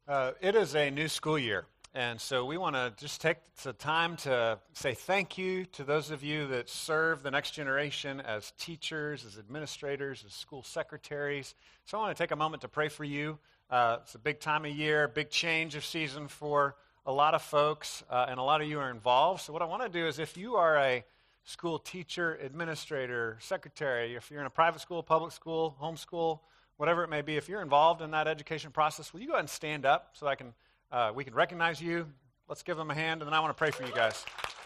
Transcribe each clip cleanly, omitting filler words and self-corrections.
It is a new school year, and so we want to just take the time to say thank you to those of you that serve the next generation as teachers, as administrators, as school secretaries. So I want to take a moment to pray for you. It's a big time of year, big change of season for a lot of folks, and a lot of you are involved. So what I want to do is if you are a school teacher, administrator, secretary, if you're in a private school, public school, homeschool, whatever it may be, if you're involved in that education process, will you go ahead and stand up so we can recognize you? Let's give them a hand, and then I want to pray for you guys.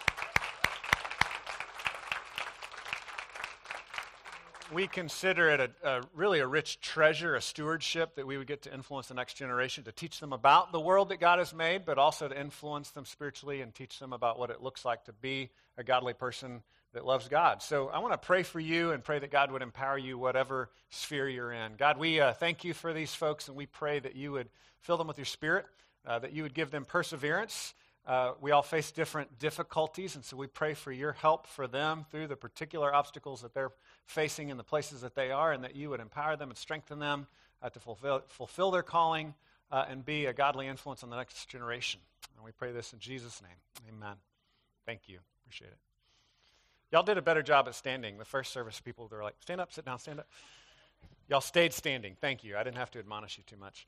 We consider it really a rich treasure, a stewardship that we would get to influence the next generation, to teach them about the world that God has made, but also to influence them spiritually and teach them about what it looks like to be a godly person that loves God. So I want to pray for you and pray that God would empower you whatever sphere you're in. God, we thank you for these folks, and we pray that you would fill them with your Spirit, that you would give them perseverance. We all face different difficulties, and so we pray for your help for them through the particular obstacles that they're facing in the places that they are, and that you would empower them and strengthen them to fulfill their calling and be a godly influence on the next generation. And we pray this in Jesus' name. Amen. Thank you. Appreciate it. Y'all did a better job at standing. The first service people, they were like, stand up, sit down, stand up. Y'all stayed standing. Thank you. I didn't have to admonish you too much.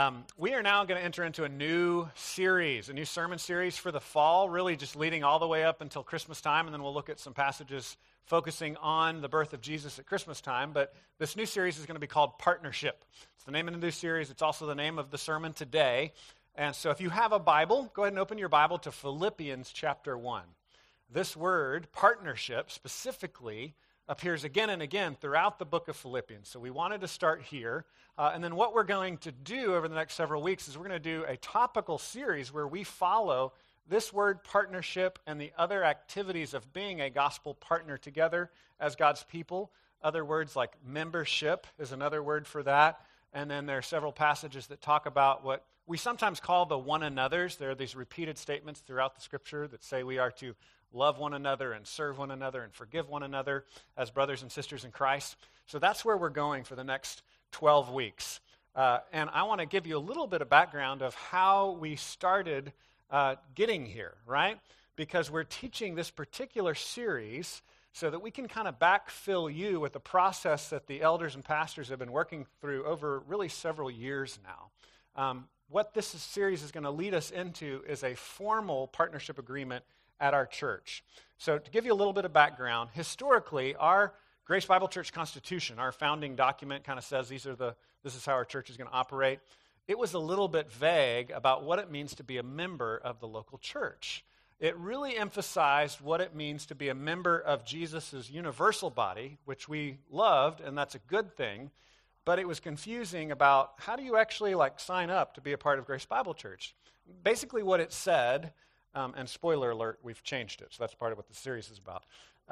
We are now going to enter into a new series, a new sermon series for the fall, really just leading all the way up until Christmas time, and then we'll look at some passages focusing on the birth of Jesus at Christmas time. But this new series is going to be called Partnership. It's the name of the new series. It's also the name of the sermon today. And so if you have a Bible, go ahead and open your Bible to Philippians chapter 1. This word, partnership, specifically appears again and again throughout the book of Philippians. So we wanted to start here. And then what we're going to do over the next several weeks is we're going to do a topical series where we follow this word partnership and the other activities of being a gospel partner together as God's people. Other words like membership is another word for that. And then there are several passages that talk about what we sometimes call the one another's. There are these repeated statements throughout the scripture that say we are to love one another and serve one another and forgive one another as brothers and sisters in Christ. So that's where we're going for the next 12 weeks. And I want to give you a little bit of background of how we started getting here, right? Because we're teaching this particular series so that we can kind of backfill you with the process that the elders and pastors have been working through over really several years now. What this series is going to lead us into is a formal partnership agreement at our church. So to give you a little bit of background, historically, our Grace Bible Church Constitution, our founding document, kind of says this is how our church is going to operate. It was a little bit vague about what it means to be a member of the local church. It really emphasized what it means to be a member of Jesus' universal body, which we loved, and that's a good thing. But it was confusing about how do you actually sign up to be a part of Grace Bible Church. Basically what it said, and spoiler alert, we've changed it, so that's part of what the series is about.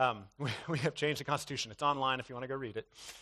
We have changed the Constitution. It's online if you want to go read it.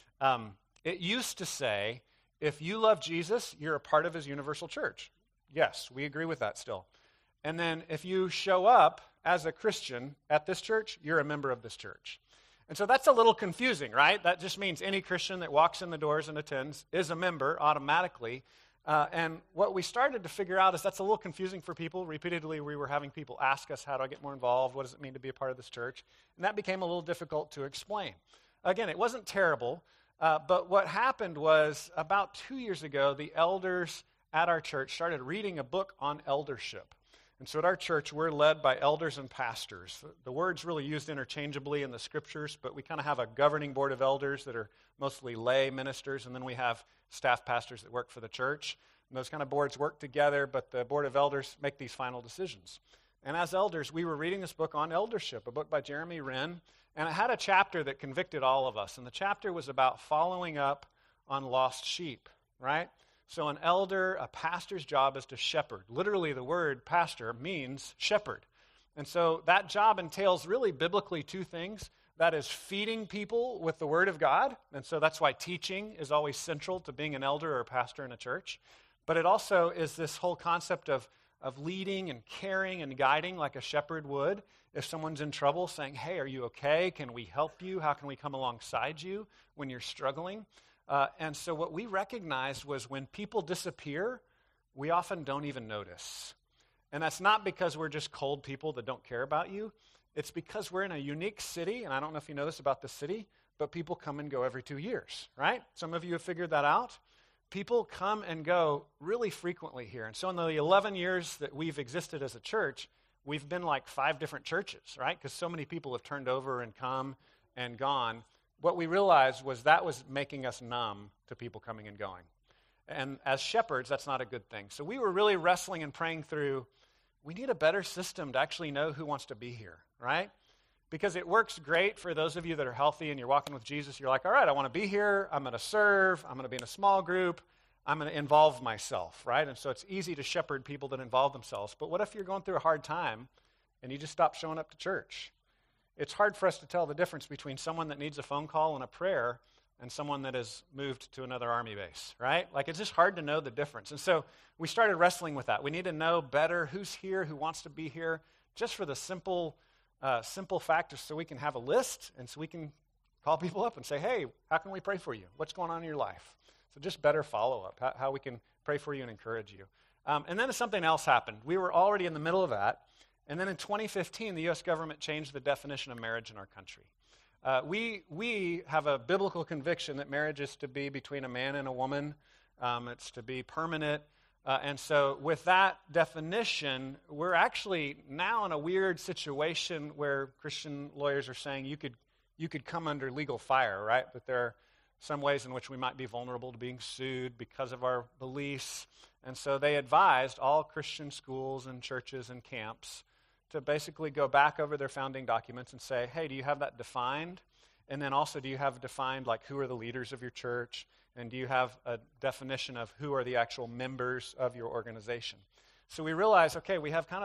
It used to say, if you love Jesus, you're a part of his universal church. Yes, we agree with that still. And then if you show up as a Christian at this church, you're a member of this church. And so that's a little confusing, right? That just means any Christian that walks in the doors and attends is a member automatically. And what we started to figure out is that's a little confusing for people. Repeatedly, we were having people ask us, how do I get more involved? What does it mean to be a part of this church? And that became a little difficult to explain. Again, it wasn't terrible, but what happened was about 2 years ago, the elders at our church started reading a book on eldership. And so at our church, we're led by elders and pastors. The word's really used interchangeably in the scriptures, but we kind of have a governing board of elders that are mostly lay ministers, and then we have staff pastors that work for the church. And those kind of boards work together, but the board of elders make these final decisions. And as elders, we were reading this book on eldership, a book by Jeremy Wren, and it had a chapter that convicted all of us. And the chapter was about following up on lost sheep, right? So an elder, a pastor's job is to shepherd. Literally, the word pastor means shepherd. And so that job entails really biblically two things. That is feeding people with the word of God. And so that's why teaching is always central to being an elder or a pastor in a church. But it also is this whole concept of leading and caring and guiding like a shepherd would. If someone's in trouble, saying, hey, are you okay? Can we help you? How can we come alongside you when you're struggling? And so what we recognized was when people disappear, we often don't even notice. And that's not because we're just cold people that don't care about you. It's because we're in a unique city, and I don't know if you know this about the city, but people come and go every 2 years, right? Some of you have figured that out. People come and go really frequently here. And so in the 11 years that we've existed as a church, we've been like 5 different churches, right? Because so many people have turned over and come and gone. What we realized was that was making us numb to people coming and going. And as shepherds, that's not a good thing. So we were really wrestling and praying through, we need a better system to actually know who wants to be here, right? Because it works great for those of you that are healthy and you're walking with Jesus. You're like, all right, I want to be here. I'm going to serve. I'm going to be in a small group. I'm going to involve myself, right? And so it's easy to shepherd people that involve themselves. But what if you're going through a hard time and you just stop showing up to church? It's hard for us to tell the difference between someone that needs a phone call and a prayer and someone that has moved to another army base, right? Like, it's just hard to know the difference. And so we started wrestling with that. We need to know better who's here, who wants to be here, just for the simple factors, so we can have a list and so we can call people up and say, hey, how can we pray for you? What's going on in your life? So just better follow-up, how we can pray for you and encourage you. And then something else happened. We were already in the middle of that. And then in 2015, the U.S. government changed the definition of marriage in our country. We have a biblical conviction that marriage is to be between a man and a woman. It's to be permanent. And so with that definition, we're actually now in a weird situation where Christian lawyers are saying you could come under legal fire, right? That there are some ways in which we might be vulnerable to being sued because of our beliefs. And so they advised all Christian schools and churches and camps to basically go back over their founding documents and say, hey, do you have that defined? And then also, do you have defined, like, who are the leaders of your church? And do you have a definition of who are the actual members of your organization? So we realized, okay, we have kind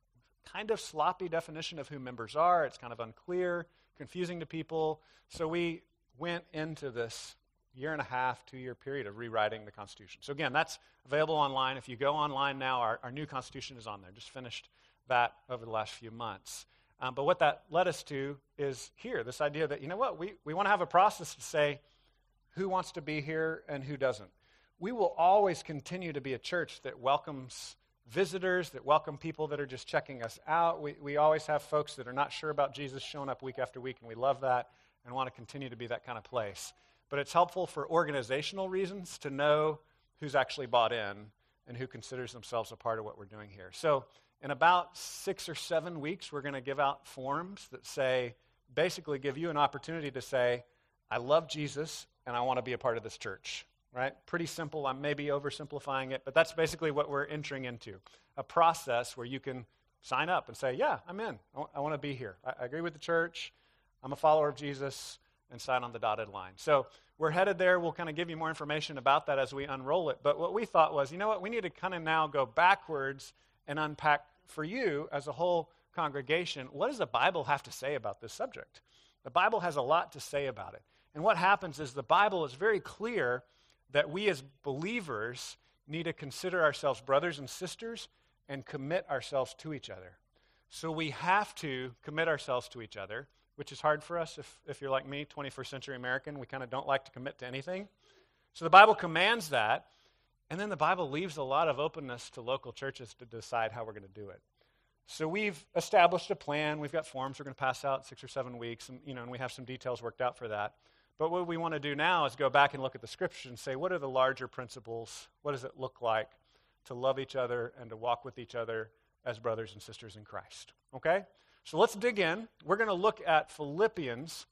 of sloppy definition of who members are. It's kind of unclear, confusing to people. So we went into this 1.5 to 2 year period of rewriting the Constitution. So again, that's available online. If you go online now, our new Constitution is on there. Just finished that over the last few months. But what that led us to is here, this idea that, you know what, we want to have a process to say who wants to be here and who doesn't. We will always continue to be a church that welcomes visitors, that welcome people that are just checking us out. We always have folks that are not sure about Jesus showing up week after week, and we love that and want to continue to be that kind of place. But it's helpful for organizational reasons to know who's actually bought in and who considers themselves a part of what we're doing here. So in about 6 or 7 weeks, we're going to give out forms that say, basically give you an opportunity to say, I love Jesus and I want to be a part of this church, right? Pretty simple. I'm maybe oversimplifying it, but that's basically what we're entering into, a process where you can sign up and say, yeah, I'm in. I want to be here. I agree with the church. I'm a follower of Jesus, and sign on the dotted line. So we're headed there. We'll kind of give you more information about that as we unroll it. But what we thought was, you know what, we need to kind of now go backwards and unpack for you as a whole congregation, what does the Bible have to say about this subject? The Bible has a lot to say about it. And what happens is the Bible is very clear that we as believers need to consider ourselves brothers and sisters and commit ourselves to each other. So we have to commit ourselves to each other, which is hard for us if you're like me, 21st century American. We kind of don't like to commit to anything. So the Bible commands that, and then the Bible leaves a lot of openness to local churches to decide how we're going to do it. So we've established a plan. We've got forms we're going to pass out in 6 or 7 weeks, and we have some details worked out for that. But what we want to do now is go back and look at the Scriptures and say, what are the larger principles? What does it look like to love each other and to walk with each other as brothers and sisters in Christ? Okay? So let's dig in. We're going to look at Philippians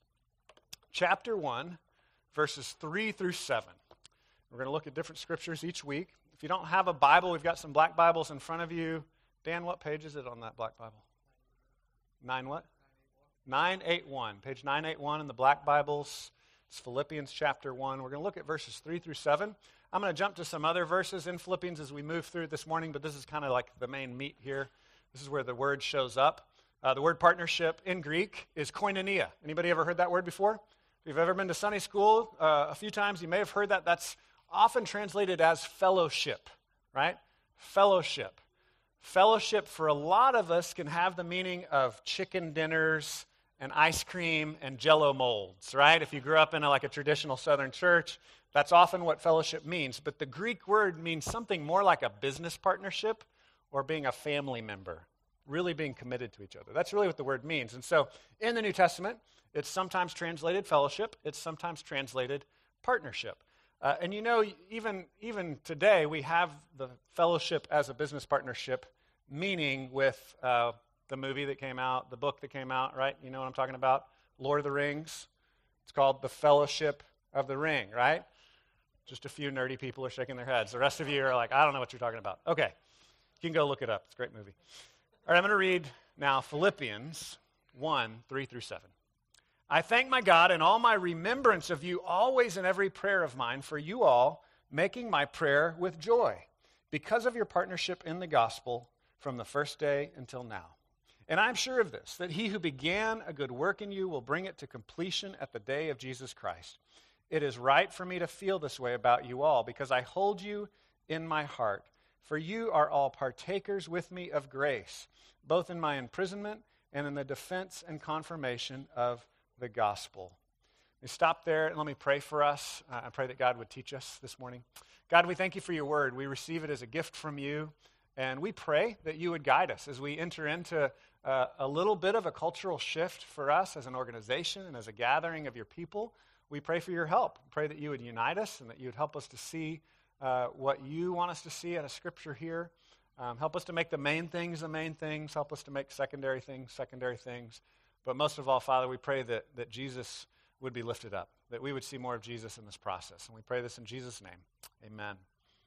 chapter 1, verses 3 through 7. We're going to look at different scriptures each week. If you don't have a Bible, we've got some black Bibles in front of you. Dan, what page is it on that black Bible? 9 what? 981. Page 981 in the black Bibles. It's Philippians chapter 1. We're going to look at verses 3 through 7. I'm going to jump to some other verses in Philippians as we move through this morning, but this is kind of like the main meat here. This is where the word shows up. The word partnership in Greek is koinonia. Anybody ever heard that word before? If you've ever been to Sunday school a few times, you may have heard that. That's often translated as fellowship, right? Fellowship. Fellowship for a lot of us can have the meaning of chicken dinners and ice cream and Jell-O molds, right? If you grew up in a traditional Southern church, That's often what fellowship means, but the Greek word means something more like a business partnership or being a family member, really being committed to each other. That's really what the word means. And so in the New Testament, it's sometimes translated fellowship, it's sometimes translated partnership. And you know, even today, we have the fellowship as a business partnership, meaning with the movie that came out, the book that came out, right? You know what I'm talking about? Lord of the Rings. It's called The Fellowship of the Ring, right? Just a few nerdy people are shaking their heads. The rest of you are like, I don't know what you're talking about. Okay, you can go look it up. It's a great movie. All right, I'm going to read now Philippians 1, 3 through 7. I thank my God in all my remembrance of you always in every prayer of mine for you all, making my prayer with joy because of your partnership in the gospel from the first day until now. And I'm sure of this, that he who began a good work in you will bring it to completion at the day of Jesus Christ. It is right for me to feel this way about you all because I hold you in my heart. For you are all partakers with me of grace, both in my imprisonment and in the defense and confirmation of the gospel. Let me stop there and let me pray for us. I pray that God would teach us this morning. God, we thank you for your word. We receive it as a gift from you, and we pray that you would guide us as we enter into a little bit of a cultural shift for us as an organization and as a gathering of your people. We pray for your help. We pray that you would unite us and that you would help us to see what you want us to see out of Scripture here. Help us to make the main things the main things. Help us to make secondary things secondary things. But most of all, Father, we pray that Jesus would be lifted up, that we would see more of Jesus in this process. And we pray this in Jesus' name. Amen.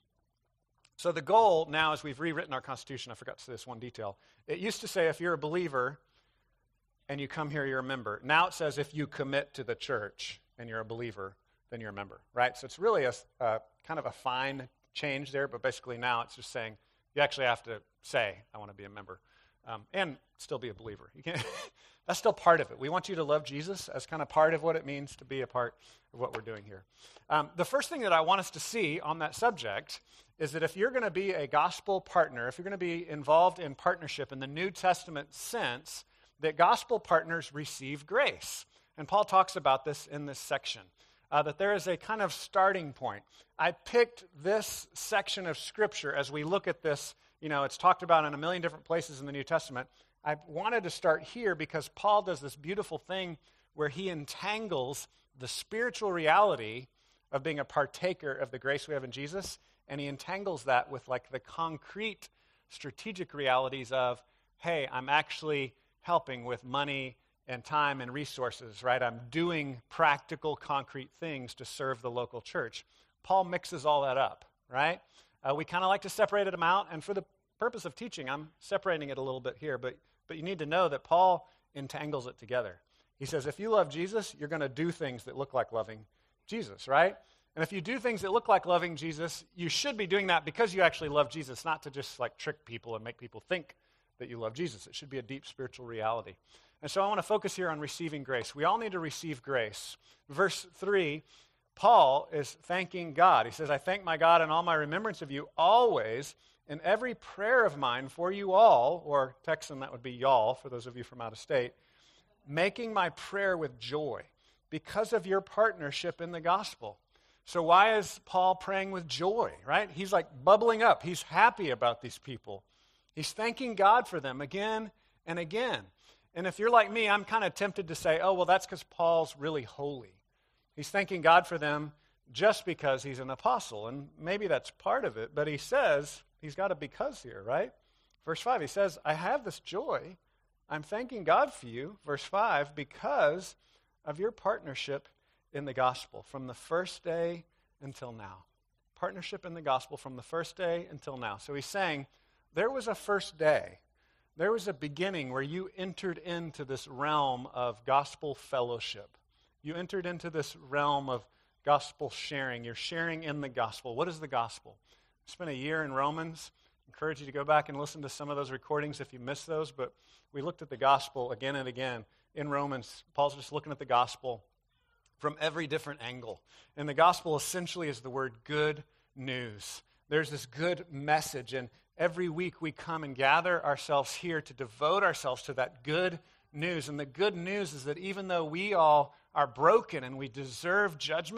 So the goal now, as we've rewritten our Constitution, I forgot to say this one detail. It used to say if you're a believer and you come here, you're a member. Now it says if you commit to the church and you're a believer, then you're a member, right? So it's really a kind of a fine change there, but basically now it's just saying you actually have to say, I want to be a member, and still be a believer. You can't that's still part of it. We want you to love Jesus as kind of part of what it means to be a part of what we're doing here. The first thing that I want us to see on that subject is that if you're going to be a gospel partner, if you're going to be involved in partnership in the New Testament sense, that gospel partners receive grace. And Paul talks about this in this section, that there is a kind of starting point. I picked this section of Scripture as we look at this. You know, it's talked about in a million different places in the New Testament. I wanted to start here because Paul does this beautiful thing where he entangles the spiritual reality of being a partaker of the grace we have in Jesus, and he entangles that with like the concrete strategic realities of, hey, I'm actually helping with money and time and resources, right? I'm doing practical, concrete things to serve the local church. Paul mixes all that up, right? We kind of like to separate them out, and for the purpose of teaching, I'm separating it a little bit here, but you need to know that Paul entangles it together. He says, if you love Jesus, you're going to do things that look like loving Jesus, right? And if you do things that look like loving Jesus, you should be doing that because you actually love Jesus, not to just like trick people and make people think that you love Jesus. It should be a deep spiritual reality. And so I want to focus here on receiving grace. We all need to receive grace. Verse 3, Paul is thanking God. He says, I thank my God in all my remembrance of you always in every prayer of mine for you all, or Texan, that would be y'all, for those of you from out of state, making my prayer with joy because of your partnership in the gospel. So why is Paul praying with joy, right? He's like bubbling up. He's happy about these people. He's thanking God for them again and again. And if you're like me, I'm kind of tempted to say, oh, well, that's because Paul's really holy. He's thanking God for them just because he's an apostle. And maybe that's part of it. But he says, he's got a because here, right? Verse 5, he says, I have this joy. I'm thanking God for you, verse 5, because of your partnership in the gospel from the first day until now. Partnership in the gospel from the first day until now. So he's saying, there was a first day. There was a beginning where you entered into this realm of gospel fellowship. You entered into this realm of gospel sharing. You're sharing in the gospel. What is the gospel? I spent a year in Romans. I encourage you to go back and listen to some of those recordings if you missed those. But we looked at the gospel again and again in Romans. Paul's just looking at the gospel from every different angle. And the gospel essentially is the word good news. There's this good message, and every week we come and gather ourselves here to devote ourselves to that good news. And the good news is that even though we all are broken and we deserve judgment,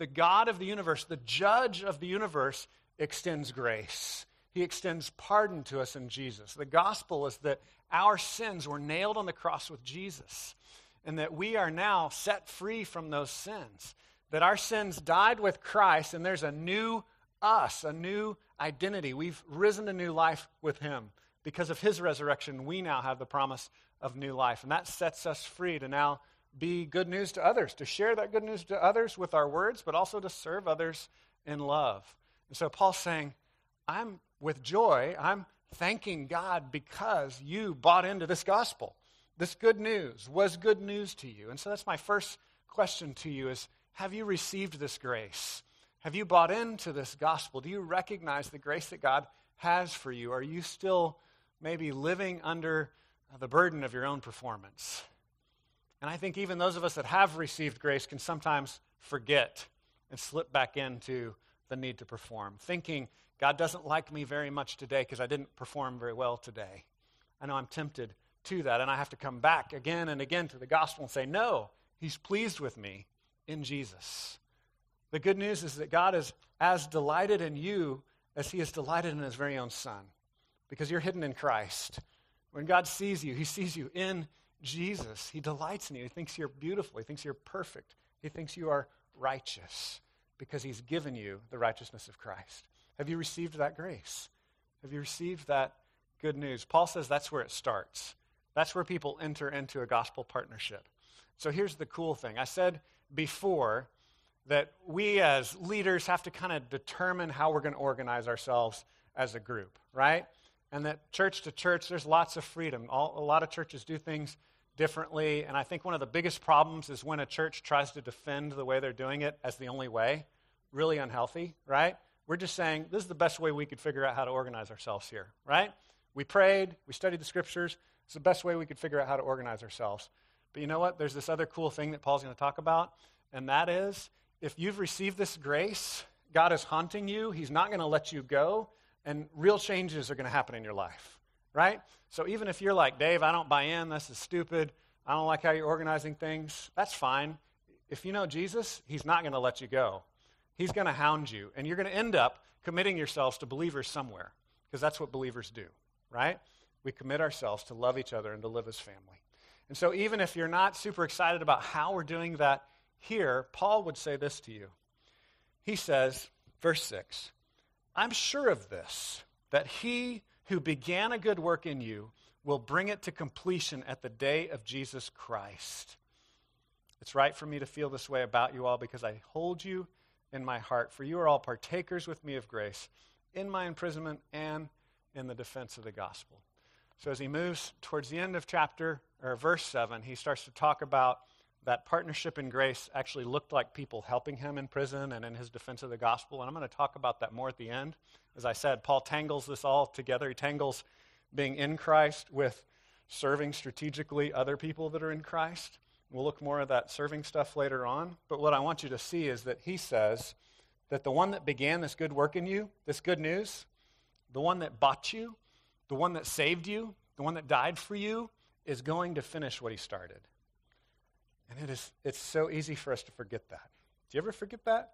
the God of the universe, the judge of the universe, extends grace. He extends pardon to us in Jesus. The gospel is that our sins were nailed on the cross with Jesus, and that we are now set free from those sins. That our sins died with Christ, and there's a new us, a new identity. We've risen to new life with him. Because of his resurrection, we now have the promise of new life. And that sets us free to now be good news to others, to share that good news to others with our words, but also to serve others in love. And so Paul's saying, I'm with joy, I'm thanking God because you bought into this gospel. This good news was good news to you. And so that's my first question to you is, have you received this grace? Have you bought into this gospel? Do you recognize the grace that God has for you? Are you still maybe living under the burden of your own performance? And I think even those of us that have received grace can sometimes forget and slip back into the need to perform, thinking God doesn't like me very much today because I didn't perform very well today. I know I'm tempted to that, and I have to come back again and again to the gospel and say, no, he's pleased with me in Jesus. The good news is that God is as delighted in you as he is delighted in his very own son, because you're hidden in Christ. When God sees you, he sees you in Jesus. He delights in you. He thinks you're beautiful. He thinks you're perfect. He thinks you are righteous because he's given you the righteousness of Christ. Have you received that grace? Have you received that good news? Paul says that's where it starts. That's where people enter into a gospel partnership. So here's the cool thing. I said before that we as leaders have to kind of determine how we're going to organize ourselves as a group, right? And that church to church, there's lots of freedom. A lot of churches do things differently, and I think one of the biggest problems is when a church tries to defend the way they're doing it as the only way. Really unhealthy, right? We're just saying, this is the best way we could figure out how to organize ourselves here, right? We prayed, we studied the scriptures. It's the best way we could figure out how to organize ourselves. But you know what? There's this other cool thing that Paul's going to talk about, and that is, if you've received this grace, God is haunting you. He's not going to let you go, and real changes are going to happen in your life, right? So even if you're like, Dave, I don't buy in, this is stupid, I don't like how you're organizing things, that's fine. If you know Jesus, he's not going to let you go. He's going to hound you, and you're going to end up committing yourselves to believers somewhere, because that's what believers do, right? We commit ourselves to love each other and to live as family. And so even if you're not super excited about how we're doing that here, Paul would say this to you. He says, verse 6, I'm sure of this, that he who began a good work in you will bring it to completion at the day of Jesus Christ. It's right for me to feel this way about you all because I hold you in my heart, for you are all partakers with me of grace in my imprisonment and in the defense of the gospel. So as he moves towards the end of verse 7, he starts to talk about that partnership in grace actually looked like people helping him in prison and in his defense of the gospel. And I'm going to talk about that more at the end. As I said, Paul tangles this all together. He tangles being in Christ with serving strategically other people that are in Christ. We'll look more at that serving stuff later on. But what I want you to see is that he says that the one that began this good work in you, this good news, the one that bought you, the one that saved you, the one that died for you, is going to finish what he started. And it's so easy for us to forget that. Do you ever forget that?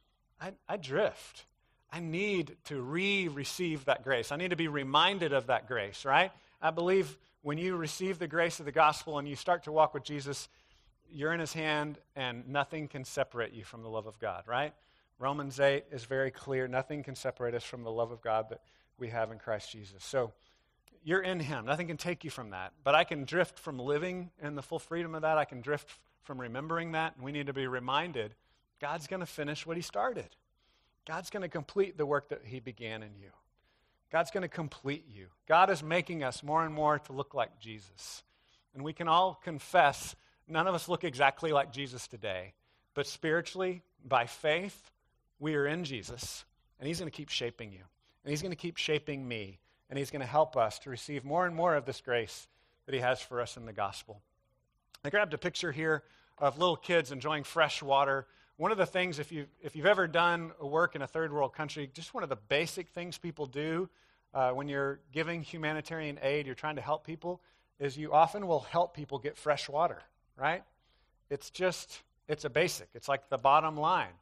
I drift. I need to receive that grace. I need to be reminded of that grace, right? I believe when you receive the grace of the gospel and you start to walk with Jesus, you're in his hand and nothing can separate you from the love of God, right? Romans 8 is very clear. Nothing can separate us from the love of God that we have in Christ Jesus. So you're in him. Nothing can take you from that. But I can drift from living in the full freedom of that. I can drift from remembering that. And we need to be reminded, God's going to finish what he started. God's going to complete the work that he began in you. God's going to complete you. God is making us more and more to look like Jesus. And we can all confess, none of us look exactly like Jesus today. But spiritually, by faith, we are in Jesus. And he's going to keep shaping you. And he's going to keep shaping me. And he's going to help us to receive more and more of this grace that he has for us in the gospel. I grabbed a picture here of little kids enjoying fresh water. One of the things, if you've ever done work in a third world country, just one of the basic things people do when you're giving humanitarian aid, you're trying to help people, is you often will help people get fresh water, right? It's a basic. It's like the bottom line.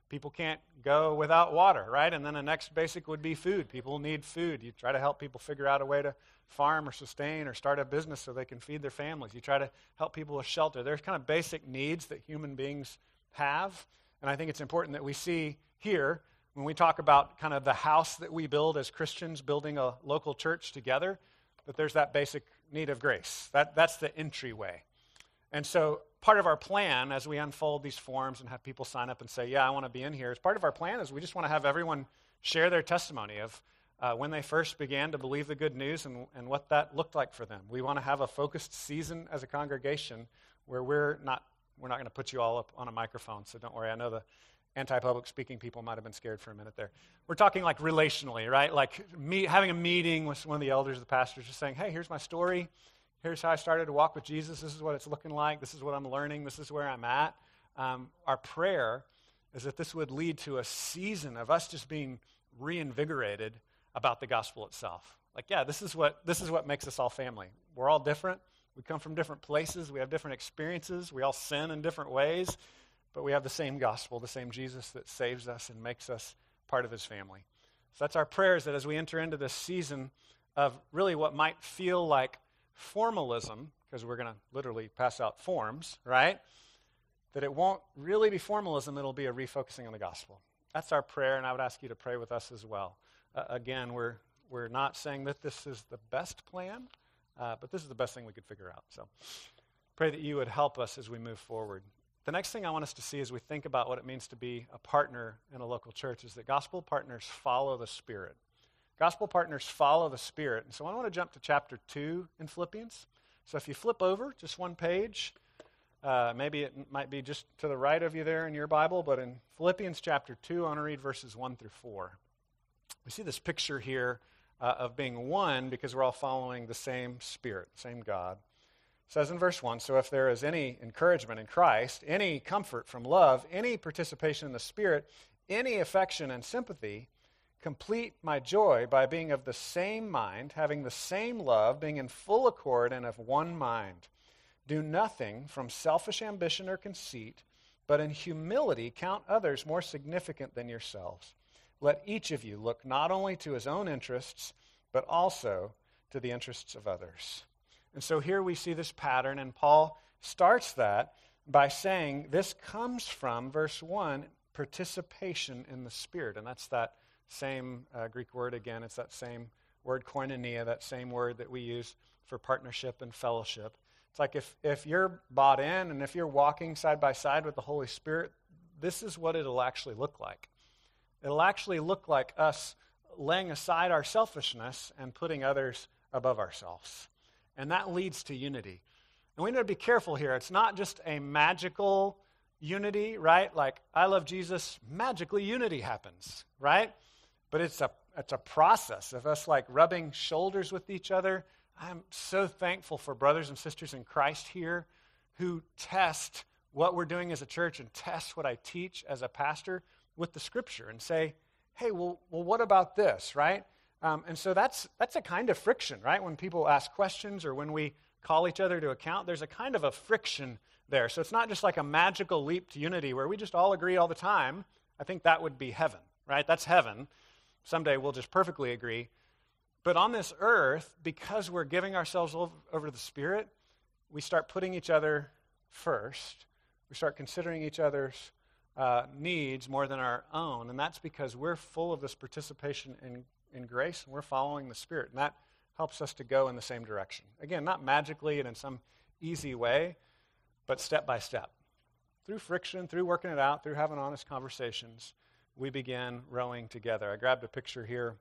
People can't go without water, right? And then the next basic would be food. People need food. You try to help people figure out a way to farm or sustain or start a business so they can feed their families. You try to help people with shelter. There's kind of basic needs that human beings have. And I think it's important that we see here, when we talk about kind of the house that we build as Christians, building a local church together, that there's that basic need of grace. That's the entryway. And so part of our plan as we unfold these forms and have people sign up and say, yeah, I want to be in here, as part of our plan is we just want to have everyone share their testimony of when they first began to believe the good news and what that looked like for them. We want to have a focused season as a congregation where we're not going to put you all up on a microphone, so don't worry. I know the anti-public speaking people might have been scared for a minute there. We're talking like relationally, right? Like having a meeting with one of the elders, the pastors, just saying, hey, here's my story. Here's how I started to walk with Jesus. This is what it's looking like. This is what I'm learning. This is where I'm at. Our prayer is that this would lead to a season of us just being reinvigorated about the gospel itself. Like, yeah, this is what makes us all family. We're all different. We come from different places. We have different experiences. We all sin in different ways. But we have the same gospel, the same Jesus that saves us and makes us part of his family. So that's our prayer, is that as we enter into this season of really what might feel like formalism, because we're going to literally pass out forms, right? That it won't really be formalism, it'll be a refocusing on the gospel. That's our prayer, and I would ask you to pray with us as well. Again, we're not saying that this is the best plan, but this is the best thing we could figure out. So pray that you would help us as we move forward. The next thing I want us to see as we think about what it means to be a partner in a local church is that gospel partners follow the Spirit. Gospel partners follow the Spirit. And so I want to jump to chapter 2 in Philippians. So if you flip over just one page, maybe it might be just to the right of you there in your Bible, but in Philippians chapter 2, I want to read verses 1 through 4. We see this picture here of being one because we're all following the same Spirit, same God. It says in verse 1, so if there is any encouragement in Christ, any comfort from love, any participation in the Spirit, any affection and sympathy, complete my joy by being of the same mind, having the same love, being in full accord and of one mind. Do nothing from selfish ambition or conceit, but in humility count others more significant than yourselves. Let each of you look not only to his own interests, but also to the interests of others. And so here we see this pattern, and Paul starts that by saying this comes from, verse 1, participation in the Spirit. And that's that same Greek word again. It's that same word koinonia, that same word that we use for partnership and fellowship. It's like if you're bought in and if you're walking side by side with the Holy Spirit, this is what it'll actually look like. It'll actually look like us laying aside our selfishness and putting others above ourselves. And that leads to unity. And we need to be careful here. It's not just a magical unity, right? Like, I love Jesus, magically unity happens, right? But it's a process of us like rubbing shoulders with each other. I'm so thankful for brothers and sisters in Christ here who test what we're doing as a church and test what I teach as a pastor with the Scripture and say, hey, well, what about this, right? And so that's a kind of friction, right? When people ask questions or when we call each other to account, there's a kind of a friction there. So it's not just like a magical leap to unity where we just all agree all the time. I think that would be heaven, right? That's heaven. Someday we'll just perfectly agree. But on this earth, because we're giving ourselves over to the Spirit, we start putting each other first. We start considering each other's needs more than our own. And that's because we're full of this participation in grace, and we're following the Spirit. And that helps us to go in the same direction. Again, not magically and in some easy way, but step by step. Through friction, through working it out, through having honest conversations, we begin rowing together. I grabbed a picture here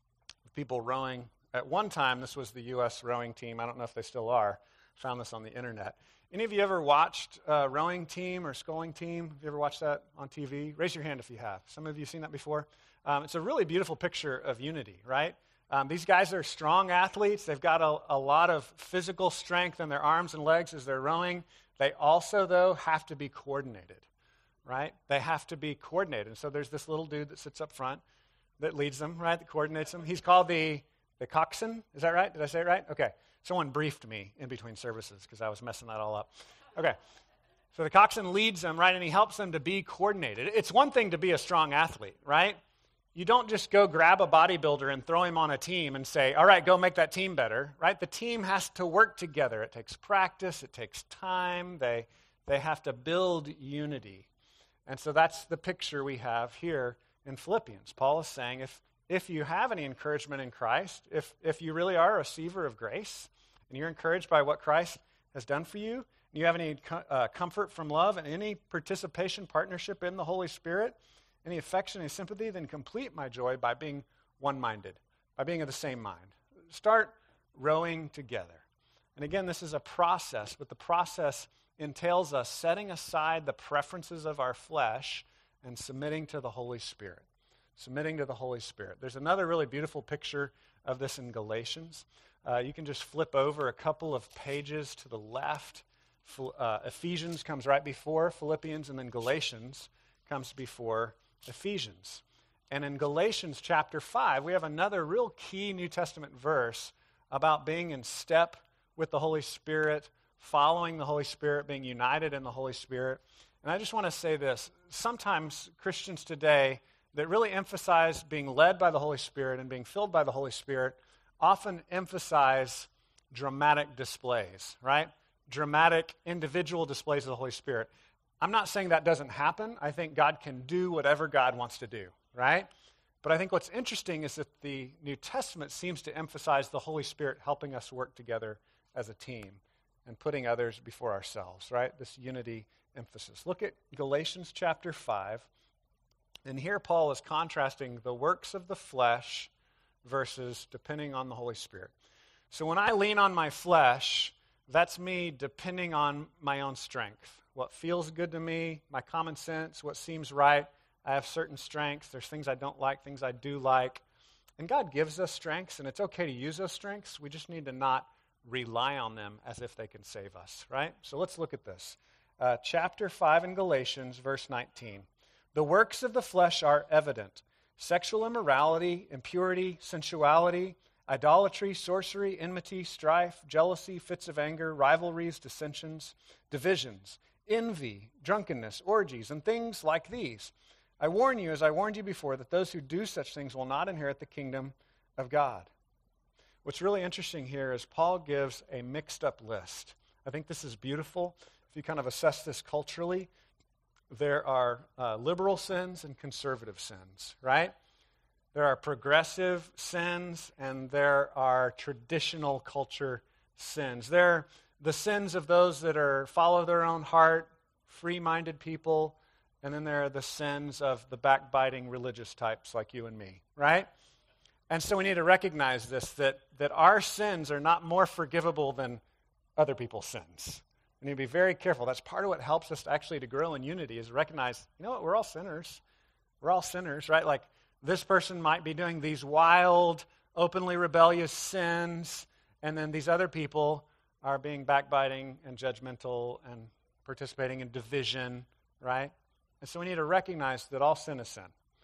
of people rowing. At one time, this was the U.S. rowing team. I don't know if they still are. Found this on the internet. Any of you ever watched rowing team or sculling team? Have you ever watched that on TV? Raise your hand if you have. Some of you have seen that before. It's a really beautiful picture of unity, right? These guys are strong athletes. They've got a lot of physical strength in their arms and legs as they're rowing. They also, though, have to be coordinated, right? They have to be coordinated. And so there's this little dude that sits up front that leads them, right, that coordinates them. He's called the coxswain. Is that right? Did I say it right? Okay. Someone briefed me in between services because I was messing that all up. Okay. So the coxswain leads them, right, and he helps them to be coordinated. It's one thing to be a strong athlete, right? You don't just go grab a bodybuilder and throw him on a team and say, all right, go make that team better, right? The team has to work together. It takes practice. It takes time. They have to build unity. And so that's the picture we have here in Philippians. Paul is saying if you have any encouragement in Christ, if you really are a receiver of grace, and you're encouraged by what Christ has done for you, and you have any comfort from love and any participation, partnership in the Holy Spirit, any affection, any sympathy, then complete my joy by being one-minded, by being of the same mind. Start rowing together. And again, this is a process, but the process entails us setting aside the preferences of our flesh and submitting to the Holy Spirit. Submitting to the Holy Spirit. There's another really beautiful picture of this in Galatians. You can just flip over a couple of pages to the left. Ephesians comes right before Philippians, and then Galatians comes before Ephesians. And in Galatians chapter 5, we have another real key New Testament verse about being in step with the Holy Spirit, following the Holy Spirit, being united in the Holy Spirit. And I just want to say this. Sometimes Christians today that really emphasize being led by the Holy Spirit and being filled by the Holy Spirit often emphasize dramatic displays, right? Dramatic individual displays of the Holy Spirit. I'm not saying that doesn't happen. I think God can do whatever God wants to do, right? But I think what's interesting is that the New Testament seems to emphasize the Holy Spirit helping us work together as a team and putting others before ourselves, right? This unity emphasis. Look at Galatians chapter 5. And here Paul is contrasting the works of the flesh versus depending on the Holy Spirit. So when I lean on my flesh, that's me depending on my own strength. What feels good to me, my common sense, what seems right. I have certain strengths. There's things I don't like, things I do like. And God gives us strengths, and it's okay to use those strengths. We just need to not rely on them as if they can save us, right? So let's look at this. Chapter 5 in Galatians, verse 19. The works of the flesh are evident. Sexual immorality, impurity, sensuality, idolatry, sorcery, enmity, strife, jealousy, fits of anger, rivalries, dissensions, divisions, envy, drunkenness, orgies, and things like these. I warn you, as I warned you before, that those who do such things will not inherit the kingdom of God. What's really interesting here is Paul gives a mixed up list. I think this is beautiful. If you kind of assess this culturally, there are liberal sins and conservative sins, right? There are progressive sins and there are traditional culture sins. They're the sins of those that follow their own heart, free-minded people, and then there are the sins of the backbiting religious types like you and me, right? And so we need to recognize this, that our sins are not more forgivable than other people's sins. We need to be very careful. That's part of what helps us to grow in unity is recognize, you know what, we're all sinners. We're all sinners, right? Like this person might be doing these wild, openly rebellious sins, and then these other people are being backbiting and judgmental and participating in division, right? And so we need to recognize that all sin is sin.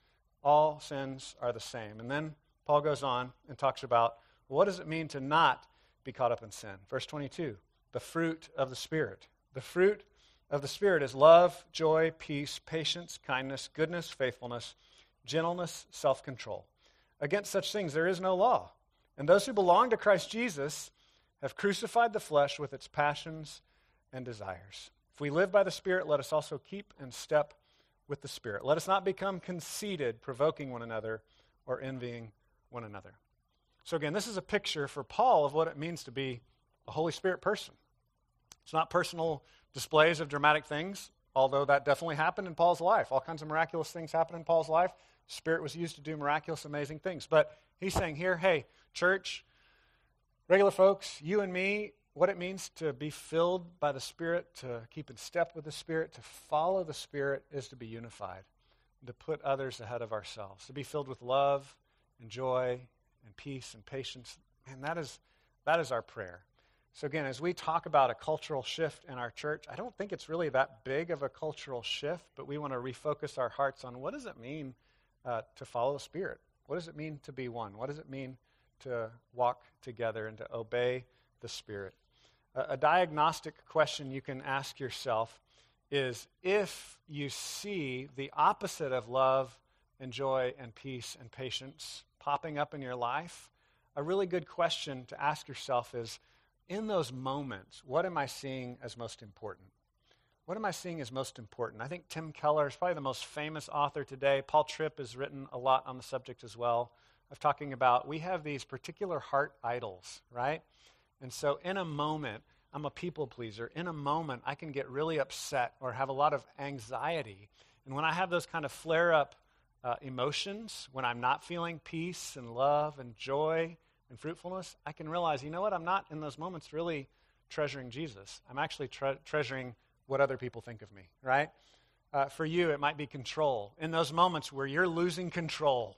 All sins are the same. And then Paul goes on and talks about what does it mean to not be caught up in sin? Verse 22, the fruit of the Spirit. The fruit of the Spirit is love, joy, peace, patience, kindness, goodness, faithfulness, gentleness, self-control. Against such things there is no law. And those who belong to Christ Jesus have crucified the flesh with its passions and desires. If we live by the Spirit, let us also keep in step with the Spirit. Let us not become conceited, provoking one another, or envying one another. So again, this is a picture for Paul of what it means to be a Holy Spirit person. It's not personal displays of dramatic things, although that definitely happened in Paul's life. All kinds of miraculous things happened in Paul's life. Spirit was used to do miraculous, amazing things. But he's saying here, hey, church, regular folks, you and me, what it means to be filled by the Spirit, to keep in step with the Spirit, to follow the Spirit is to be unified, to put others ahead of ourselves, to be filled with love and joy and peace and patience. And that is our prayer. So again, as we talk about a cultural shift in our church, I don't think it's really that big of a cultural shift, but we want to refocus our hearts on what does it mean to follow the Spirit? What does it mean to be one? What does it mean to walk together and to obey the Spirit? A diagnostic question you can ask yourself is if you see the opposite of love and joy and peace and patience popping up in your life, a really good question to ask yourself is, in those moments, what am I seeing as most important? What am I seeing as most important? I think Tim Keller is probably the most famous author today. Paul Tripp has written a lot on the subject as well, of talking about we have these particular heart idols, right? And so in a moment, I'm a people pleaser. In a moment, I can get really upset or have a lot of anxiety. And when I have those kind of flare-up emotions, when I'm not feeling peace and love and joy and fruitfulness, I can realize, you know what, I'm not in those moments really treasuring Jesus. I'm actually treasuring what other people think of me, right? For you, it might be control. In those moments where you're losing control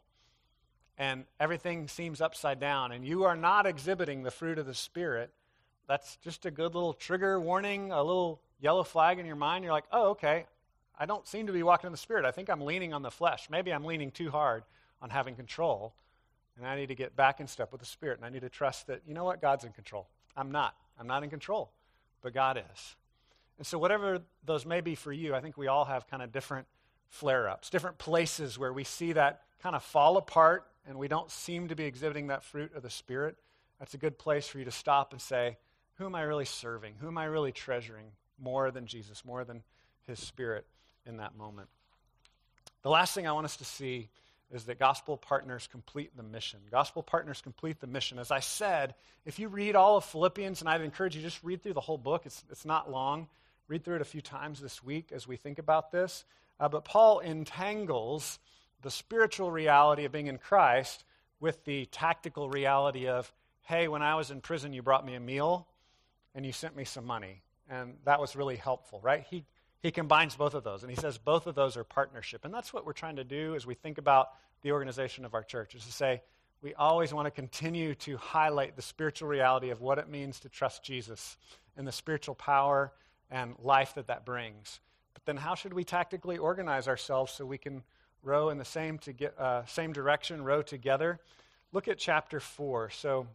and everything seems upside down and you are not exhibiting the fruit of the Spirit, that's just a good little trigger warning, a little yellow flag in your mind. You're like, oh, okay, I don't seem to be walking in the Spirit. I think I'm leaning on the flesh. Maybe I'm leaning too hard on having control, and I need to get back in step with the Spirit, and I need to trust that, you know what, God's in control. I'm not in control, but God is. And so whatever those may be for you, I think we all have kind of different flare-ups, different places where we see that kind of fall apart and we don't seem to be exhibiting that fruit of the Spirit. That's a good place for you to stop and say, who am I really serving? Who am I really treasuring more than Jesus, more than his Spirit in that moment? The last thing I want us to see is that gospel partners complete the mission. Gospel partners complete the mission. As I said, if you read all of Philippians, and I'd encourage you to just read through the whole book. It's not long. Read through it a few times this week as we think about this. But Paul entangles the spiritual reality of being in Christ with the tactical reality of, hey, when I was in prison, you brought me a meal and you sent me some money. And that was really helpful, right? He combines both of those, and he says both of those are partnership. And that's what we're trying to do as we think about the organization of our church, is to say we always want to continue to highlight the spiritual reality of what it means to trust Jesus and the spiritual power and life that brings. But then how should we tactically organize ourselves so we can row in the same direction, row together? Look at chapter 4. So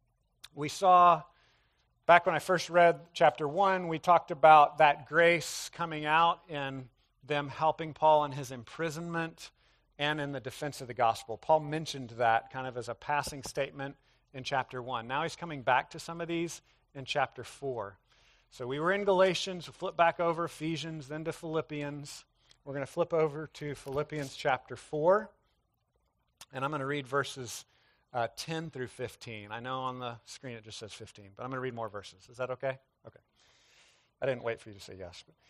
we saw, back when I first read chapter 1, we talked about that grace coming out in them helping Paul in his imprisonment and in the defense of the gospel. Paul mentioned that kind of as a passing statement in chapter 1. Now he's coming back to some of these in chapter 4. So we were in Galatians, we'll flip back over Ephesians, then to Philippians. We're going to flip over to Philippians chapter 4, and I'm going to read verses 10 through 15. I know on the screen it just says 15, but I'm going to read more verses. Is that okay? Okay. I didn't wait for you to say yes. But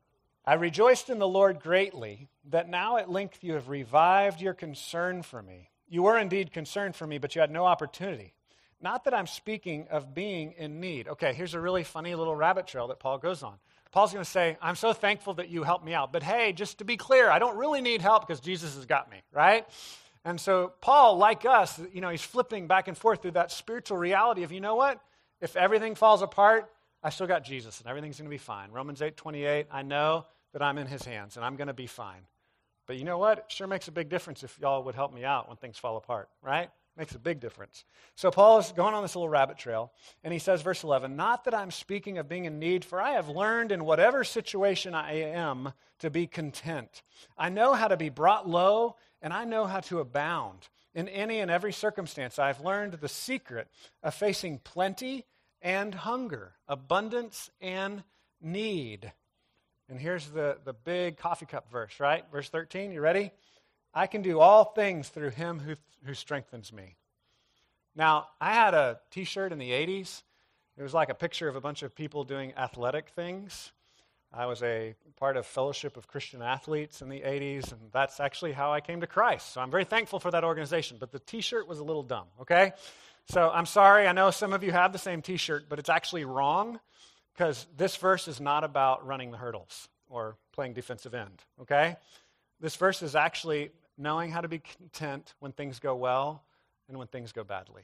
I rejoiced in the Lord greatly that now at length you have revived your concern for me. You were indeed concerned for me, but you had no opportunity. Not that I'm speaking of being in need. Okay, here's a really funny little rabbit trail that Paul goes on. Paul's going to say, I'm so thankful that you helped me out. But hey, just to be clear, I don't really need help because Jesus has got me, right? And so Paul, like us, he's flipping back and forth through that spiritual reality of, you know what? If everything falls apart, I still got Jesus and everything's going to be fine. Romans 8:28, I know that I'm in his hands and I'm going to be fine. But you know what? It sure makes a big difference if y'all would help me out when things fall apart, right? Makes a big difference. So Paul is going on this little rabbit trail, and he says, verse 11, not that I'm speaking of being in need, for I have learned in whatever situation I am to be content. I know how to be brought low, and I know how to abound. In any and every circumstance, I have learned the secret of facing plenty and hunger, abundance and need. And here's the big coffee cup verse, right? Verse 13, you ready? I can do all things through him who strengthens me. Now, I had a T-shirt in the 80s. It was like a picture of a bunch of people doing athletic things. I was a part of Fellowship of Christian Athletes in the 80s, and that's actually how I came to Christ. So I'm very thankful for that organization, but the T-shirt was a little dumb, okay? So I'm sorry. I know some of you have the same T-shirt, but it's actually wrong because this verse is not about running the hurdles or playing defensive end, okay? This verse is actually knowing how to be content when things go well and when things go badly.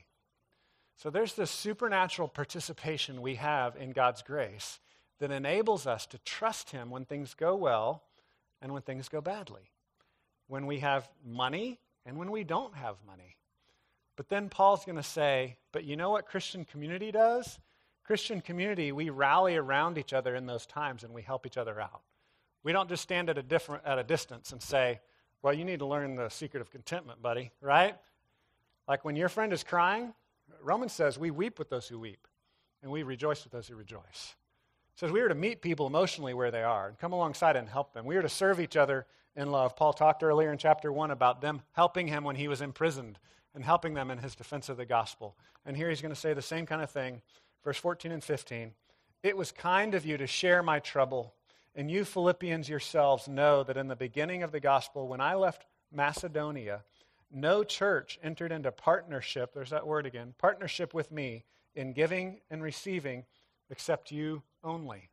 So there's this supernatural participation we have in God's grace that enables us to trust him when things go well and when things go badly, when we have money and when we don't have money. But then Paul's going to say, but you know what Christian community does? Christian community, we rally around each other in those times and we help each other out. We don't just stand at a distance and say, well, you need to learn the secret of contentment, buddy, right? Like when your friend is crying, Romans says we weep with those who weep, and we rejoice with those who rejoice. It says we are to meet people emotionally where they are and come alongside and help them. We are to serve each other in love. Paul talked earlier in chapter 1 about them helping him when he was imprisoned and helping them in his defense of the gospel. And here he's going to say the same kind of thing, verse 14 and 15. It was kind of you to share my trouble. And you Philippians yourselves know that in the beginning of the gospel, when I left Macedonia, no church entered into partnership, there's that word again, partnership with me in giving and receiving except you only.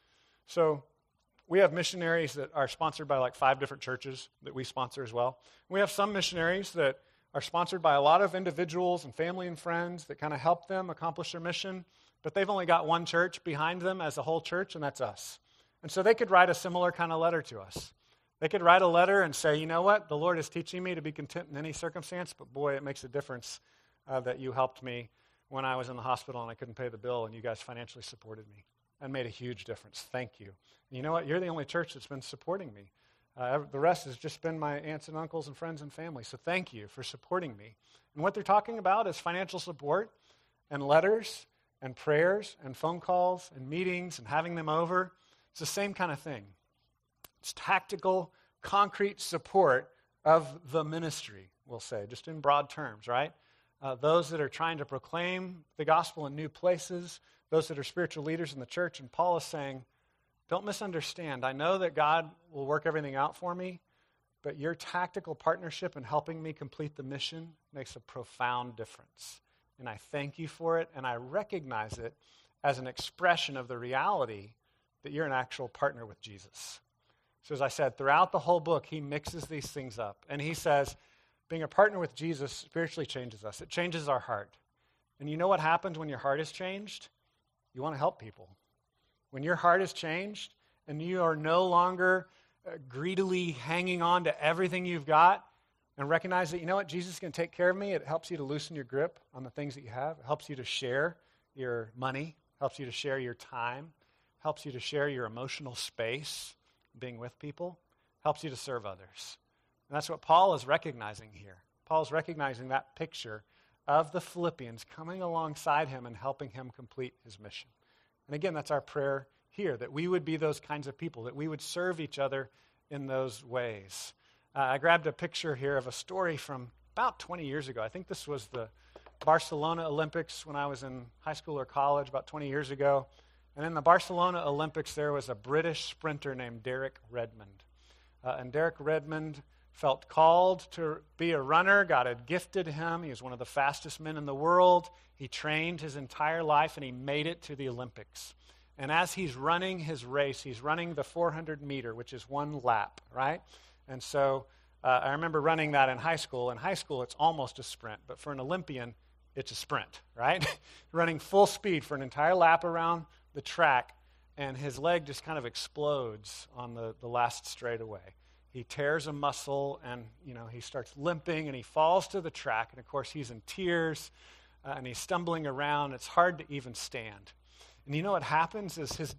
So we have missionaries that are sponsored by like 5 different churches that we sponsor as well. We have some missionaries that are sponsored by a lot of individuals and family and friends that kind of help them accomplish their mission, but they've only got one church behind them as a whole church, and that's us. And so they could write a similar kind of letter to us. They could write a letter and say, you know what, the Lord is teaching me to be content in any circumstance, but boy, it makes a difference that you helped me when I was in the hospital and I couldn't pay the bill, and you guys financially supported me. That made a huge difference. Thank you. And you know what? You're the only church that's been supporting me. The rest has just been my aunts and uncles and friends and family. So thank you for supporting me. And what they're talking about is financial support and letters and prayers and phone calls and meetings and having them over. It's the same kind of thing. It's tactical, concrete support of the ministry, we'll say, just in broad terms, right? Those that are trying to proclaim the gospel in new places, those that are spiritual leaders in the church. And Paul is saying, don't misunderstand. I know that God will work everything out for me, but your tactical partnership in helping me complete the mission makes a profound difference. And I thank you for it, and I recognize it as an expression of the reality that you're an actual partner with Jesus. So as I said, throughout the whole book, he mixes these things up. And he says, being a partner with Jesus spiritually changes us. It changes our heart. And you know what happens when your heart is changed? You want to help people. When your heart is changed and you are no longer greedily hanging on to everything you've got and recognize that, you know what, Jesus is going to take care of me, it helps you to loosen your grip on the things that you have. It helps you to share your money, helps you to share your time, helps you to share your emotional space, being with people, helps you to serve others. And that's what Paul is recognizing here. Paul is recognizing that picture of the Philippians coming alongside him and helping him complete his mission. And again, that's our prayer here, that we would be those kinds of people, that we would serve each other in those ways. I grabbed a picture here of a story from about 20 years ago. I think this was the Barcelona Olympics when I was in high school or college about 20 years ago. And in the Barcelona Olympics, there was a British sprinter named Derek Redmond. And Derek Redmond felt called to be a runner. God had gifted him. He was one of the fastest men in the world. He trained his entire life, and he made it to the Olympics. And as he's running his race, he's running the 400 meter, which is one lap, right? And so I remember running that in high school. In high school, it's almost a sprint. But for an Olympian, it's a sprint, right? Running full speed for an entire lap around the track, and his leg just kind of explodes on the last straightaway. He tears a muscle, and he starts limping, and he falls to the track. And of course, he's in tears, and he's stumbling around. It's hard to even stand. And you know what happens is his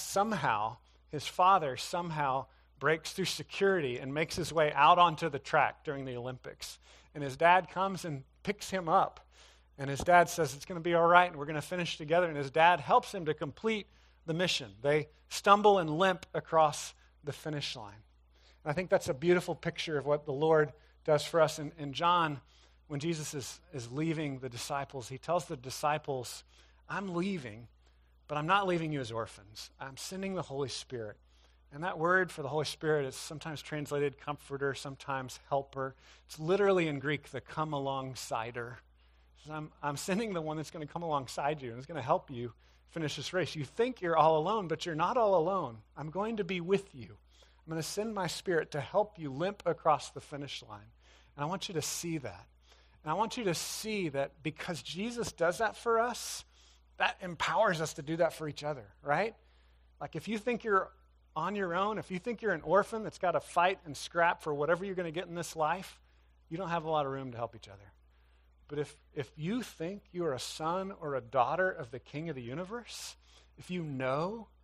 father somehow breaks through security and makes his way out onto the track during the Olympics. And his dad comes and picks him up. And his dad says, it's going to be all right, and we're going to finish together. And his dad helps him to complete the mission. They stumble and limp across the finish line. And I think that's a beautiful picture of what the Lord does for us. In John, when Jesus is leaving the disciples, he tells the disciples, I'm leaving, but I'm not leaving you as orphans. I'm sending the Holy Spirit. And that word for the Holy Spirit is sometimes translated comforter, sometimes helper. It's literally in Greek, the come alongsider. I'm sending the one that's going to come alongside you and is going to help you finish this race. You think you're all alone, but you're not all alone. I'm going to be with you. I'm going to send my Spirit to help you limp across the finish line. And I want you to see that. And I want you to see that because Jesus does that for us, that empowers us to do that for each other, right? Like if you think you're on your own, if you think you're an orphan that's got to fight and scrap for whatever you're going to get in this life, you don't have a lot of room to help each other. But if you think you are a son or a daughter of the King of the universe, if you know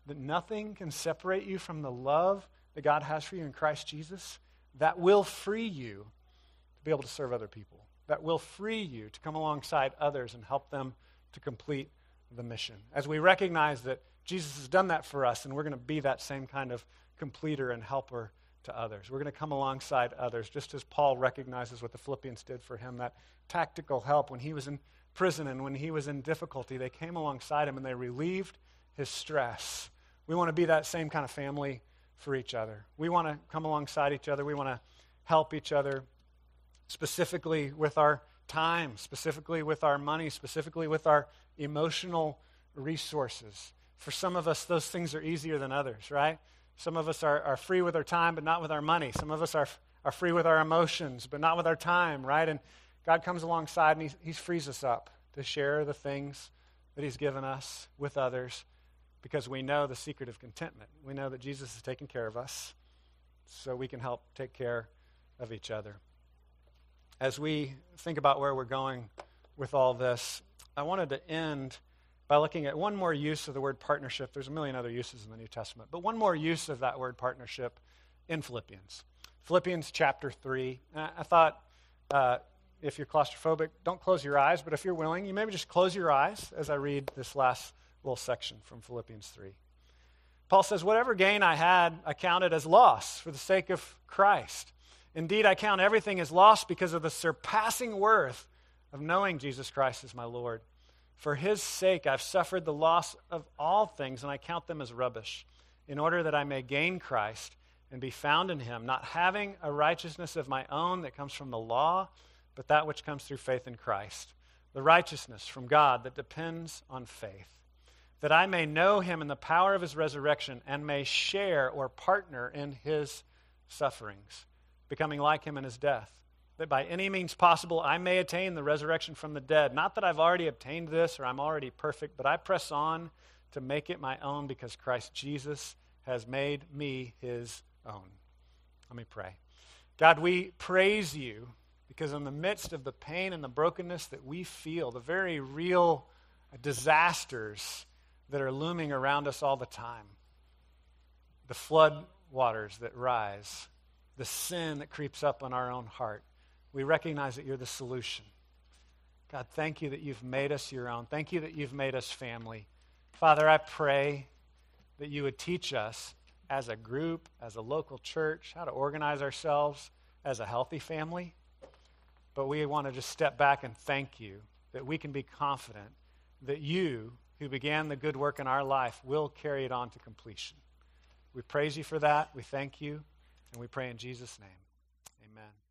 that nothing can separate you from the love that God has for you in Christ Jesus, that will free you to be able to serve other people. That will free you to come alongside others and help them to complete the mission. As we recognize that Jesus has done that for us, and we're going to be that same kind of completer and helper to others. We're going to come alongside others, just as Paul recognizes what the Philippians did for him, that tactical help when he was in prison and when he was in difficulty. They came alongside him and they relieved his stress. We want to be that same kind of family for each other. We want to come alongside each other. We want to help each other specifically with our time, specifically with our money, specifically with our emotional resources. For some of us, those things are easier than others, right? Some of us are free with our time, but not with our money. Some of us are free with our emotions, but not with our time, right? And God comes alongside and he frees us up to share the things that he's given us with others because we know the secret of contentment. We know that Jesus is taking care of us so we can help take care of each other. As we think about where we're going with all this, I wanted to end by looking at one more use of the word partnership. There's a million other uses in the New Testament, but one more use of that word partnership in Philippians. Philippians chapter 3. I thought if you're claustrophobic, don't close your eyes, but if you're willing, you maybe just close your eyes as I read this last little section from Philippians 3. Paul says, "Whatever gain I had, I counted as loss for the sake of Christ. Indeed, I count everything as loss because of the surpassing worth of knowing Jesus Christ as my Lord. For his sake, I've suffered the loss of all things, and I count them as rubbish, in order that I may gain Christ and be found in him, not having a righteousness of my own that comes from the law, but that which comes through faith in Christ, the righteousness from God that depends on faith, that I may know him in the power of his resurrection and may share or partner in his sufferings, becoming like him in his death, that by any means possible I may attain the resurrection from the dead. Not that I've already obtained this or I'm already perfect, but I press on to make it my own because Christ Jesus has made me his own." Let me pray. God, we praise you because in the midst of the pain and the brokenness that we feel, the very real disasters that are looming around us all the time, the flood waters that rise, the sin that creeps up on our own heart, we recognize that you're the solution. God, thank you that you've made us your own. Thank you that you've made us family. Father, I pray that you would teach us as a group, as a local church, how to organize ourselves as a healthy family. But we want to just step back and thank you that we can be confident that you, who began the good work in our life, will carry it on to completion. We praise you for that. We thank you. And we pray in Jesus' name. Amen.